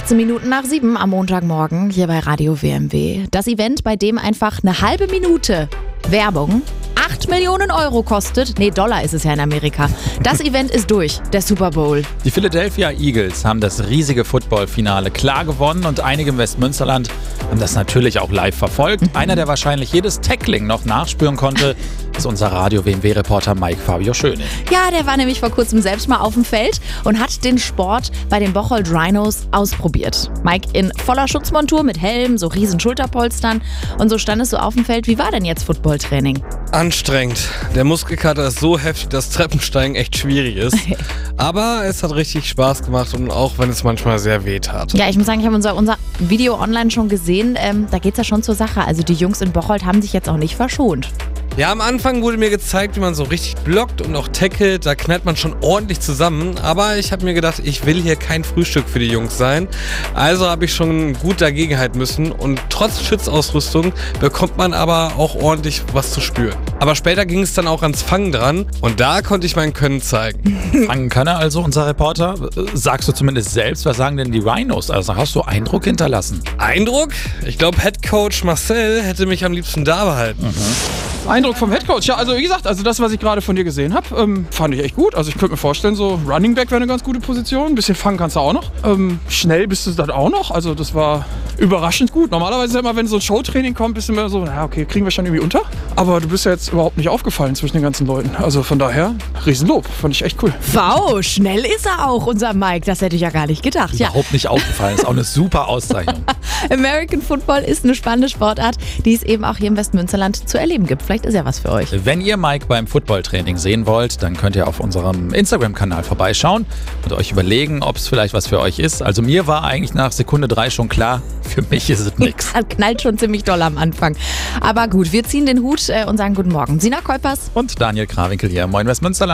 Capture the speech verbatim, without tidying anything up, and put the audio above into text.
achtzehn Minuten nach sieben am Montagmorgen hier bei Radio W M W. Das Event, bei dem einfach eine halbe Minute Werbung acht Millionen Euro kostet. Nee, Dollar ist es ja in Amerika. Das Event ist durch, der Super Bowl. Die Philadelphia Eagles haben das riesige Football-Finale klar gewonnen und einige im Westmünsterland haben das natürlich auch live verfolgt. Mhm. Einer, der wahrscheinlich jedes Tackling noch nachspüren konnte, ist unser Radio-W M W-Reporter Mike Fabio Schöning. Ja, der war nämlich vor kurzem selbst mal auf dem Feld und hat den Sport bei den Bocholt Rhinos ausprobiert. Mike in voller Schutzmontur mit Helm, so riesen Schulterpolstern und so standest du auf dem Feld. Wie war denn jetzt Footballtraining? Anstrengend. Der Muskelkater ist so heftig, dass Treppensteigen echt schwierig ist. Aber es hat richtig Spaß gemacht und auch wenn es manchmal sehr weh tat. Ja, ich muss sagen, ich habe unser, unser Video online schon gesehen. Ähm, da geht es ja schon zur Sache. Also die Jungs in Bocholt haben sich jetzt auch nicht verschont. Ja, am Anfang wurde mir gezeigt, wie man so richtig blockt und auch tackelt. Da knallt man schon ordentlich zusammen. Aber ich habe mir gedacht, ich will hier kein Frühstück für die Jungs sein. Also habe ich schon gut dagegenhalten müssen. Und trotz Schutzausrüstung bekommt man aber auch ordentlich was zu spüren. Aber später ging es dann auch ans Fangen dran. Und da konnte ich mein Können zeigen. Fangen kann er also, unser Reporter. Sagst du zumindest selbst, was sagen denn die Rhinos? Also hast du Eindruck hinterlassen? Eindruck? Ich glaube, Headcoach Marcel hätte mich am liebsten da behalten. Mhm. Eindruck vom Headcoach. Ja, also wie gesagt, also das, was ich gerade von dir gesehen habe, ähm, fand ich echt gut. Also ich könnte mir vorstellen, so Running Back wäre eine ganz gute Position. Ein bisschen fangen kannst du auch noch. Ähm, schnell bist du dann auch noch. Also das war überraschend gut. Normalerweise ist ja immer, wenn so ein Showtraining kommt, bist du immer so, na okay, kriegen wir schon irgendwie unter. Aber du bist ja jetzt überhaupt nicht aufgefallen zwischen den ganzen Leuten. Also von daher, Riesenlob. Fand ich echt cool. Wow, schnell ist er auch, unser Mike. Das hätte ich ja gar nicht gedacht. Überhaupt ja. nicht aufgefallen. Ist auch eine super Auszeichnung. American Football ist eine spannende Sportart, die es eben auch hier im Westmünsterland zu erleben gibt. Vielleicht ist ja was für euch. Wenn ihr Mike beim Footballtraining sehen wollt, dann könnt ihr auf unserem Instagram-Kanal vorbeischauen und euch überlegen, ob es vielleicht was für euch ist. Also mir war eigentlich nach Sekunde drei schon klar, für mich ist es nichts. Das knallt schon ziemlich doll am Anfang. Aber gut, wir ziehen den Hut äh, und sagen guten Morgen. Sina Kuipers und Daniel Krawinkel hier. Moin Westmünsterland.